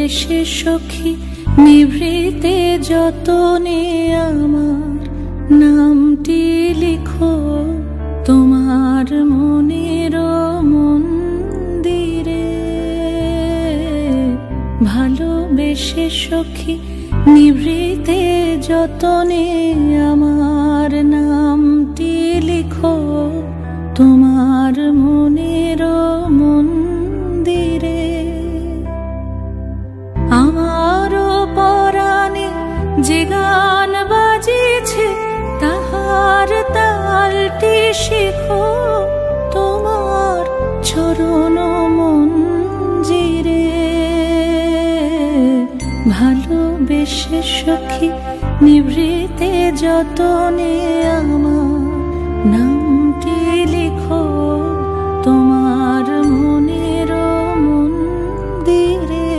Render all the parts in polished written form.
বেশে সখী নিভৃতে যতনে আমার নামটি লিখো তোমার মনের মন্দিরে। ভালোবেসে সখী নিভৃতে যতনে আমার নামটি লিখো তোমার মনের মন্দিরে। আমারও পরাণে যে গান বাজিছে তাহার তালটি শেখো তোমার চরণ মঞ্জিরে। ভালোবেসে সখী নিভৃতে যতনে আমার নামটি লিখো তোমার মনের মন্দিরে।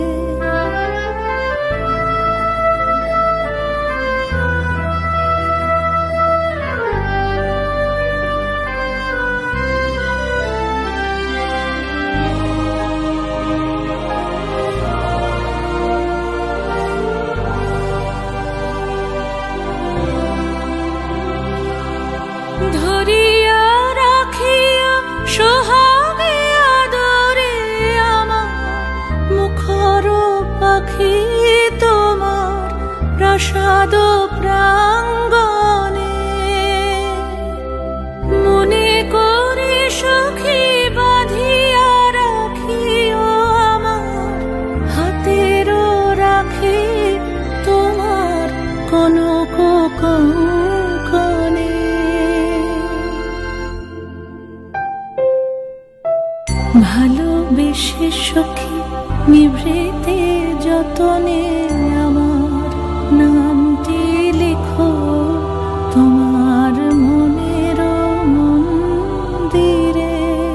ধরিয়া রাখিয়া সোহাগে আদরে আমার মুখর পাখি তোমার প্রাসাদ প্রাঙ্গণে। মনে করে সখী বাঁধিয়া রাখিও আমার হাতের রাখি তোমার কনক কঙ্কণে। ভালোবেসে সখী নিভৃতে যতনে আমার নামটি লিখো তোমার মনের মন্দিরে।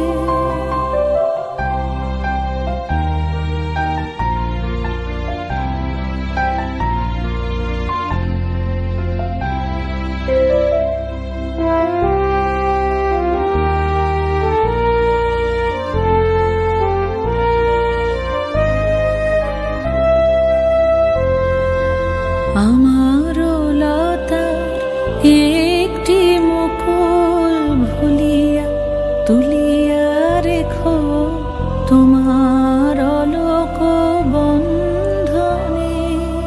আমার লতার একটি মুকুল ভুলিয়া তুলিয়া রেখো তোমার অলোক বন্ধনে।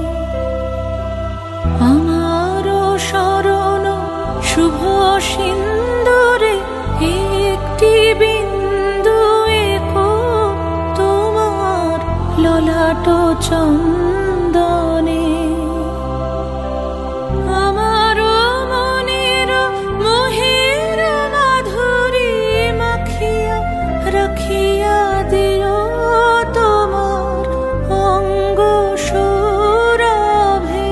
আমার শরণ শুভ সিন্দুরে একটি বিন্দু এঁকো তোমার ললাট চন্দনে। আমার মনের মোহের মাধুরী মাখিয়া রাখিয়া দিও তোমার অঙ্গ সৌরভে।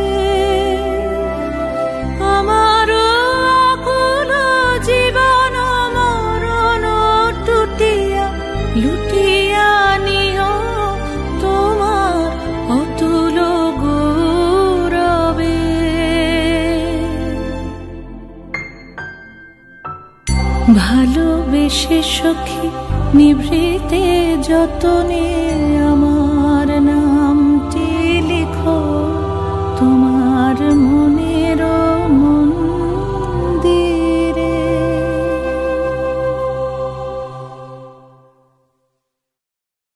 আমার আকুল জীবন মরণ টুটিয়া লুটিয়া নিও তোমার অতুল গৌরবে। ভালোবেসে সখী নিভৃতে যতনে আমার